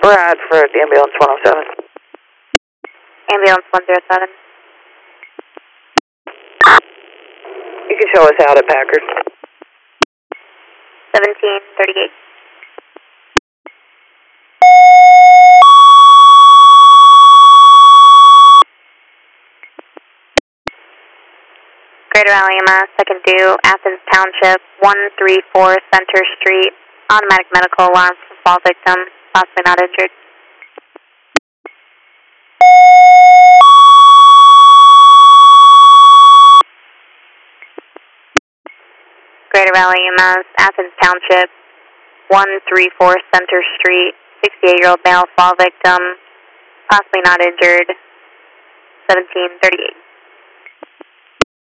Ride for the ambulance 107. Ambulance 107. You can show us out at Packard. 1738. Greater Valley EMS, second due, Athens Township, 134 Center Street. Automatic medical alarm for fall victim, possibly not injured. Greater Valley EMS, Athens Township, 134 Center Street, 68-year-old male fall victim, possibly not injured, 1738.